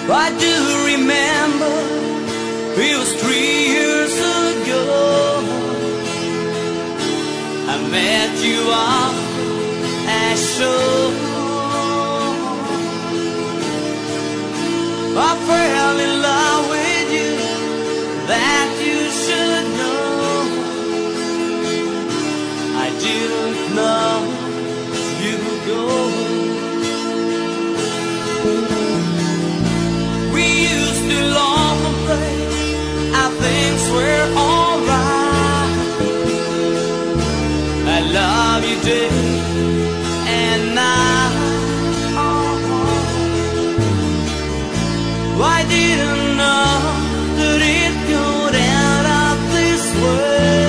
I do remember it was 3 years ago. I met you on a show. I fell in love with you, that you should know. I didn't know you would go. We used to laugh and play, our things were alright. I love you day and night. I didn't know that it could end up this way.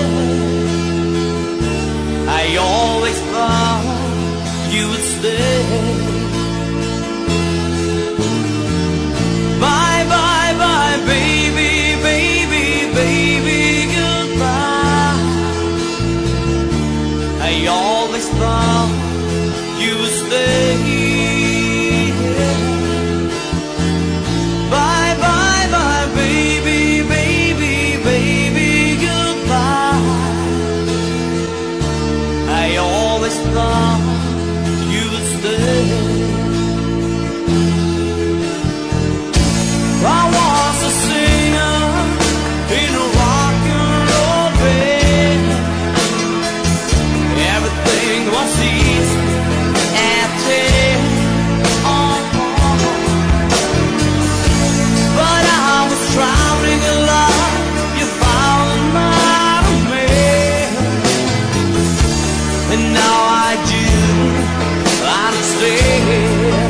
I always thought you would stay. Bye, bye, bye, baby, baby, baby, goodbye. I always thought you would stay. Bye, bye, bye, baby, baby, baby, goodbye. I always thought you would stay. I was a singer in a rock and roll band. Everything was easy at 10. But I was traveling a lot. You found another man, and now I do understand.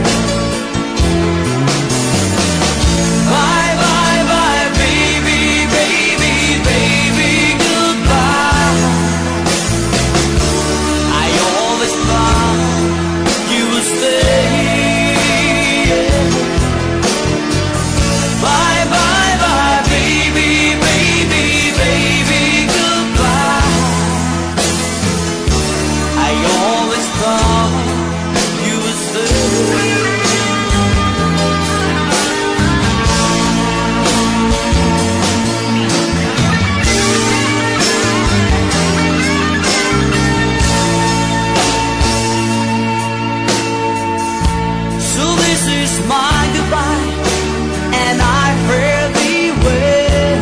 Bye, bye, bye, baby, baby, baby, goodbye. I always thought you would stay. Bye, bye, bye, baby, baby, baby, goodbye. I always thought you would stay. So this is my goodbye, and I fare thee well.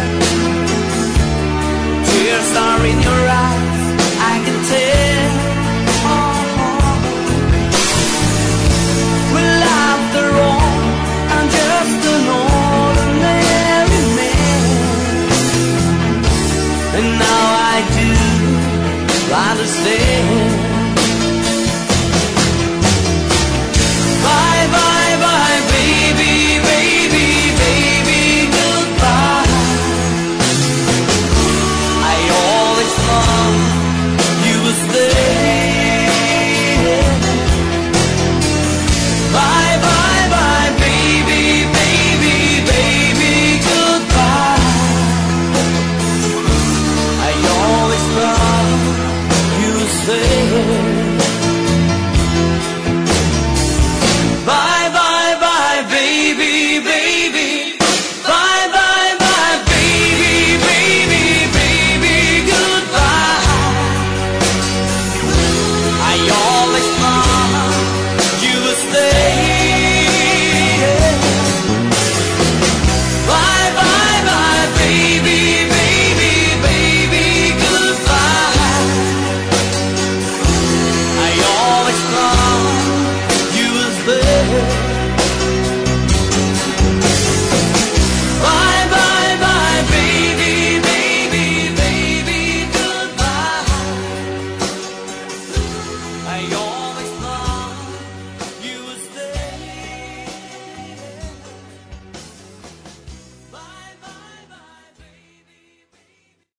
Tears are in your eyes, I can tell. Well, after all, I'm just an ordinary man, and now I do understand. Bye, bye, bye, baby, baby, baby, goodbye. I always thought you would stay. Bye, bye, bye, baby, baby, baby, goodbye. I always thought you would stay. Bye, bye, bye, baby, baby. Bye, bye, bye, baby, baby, baby, goodbye. I always thought you would stay.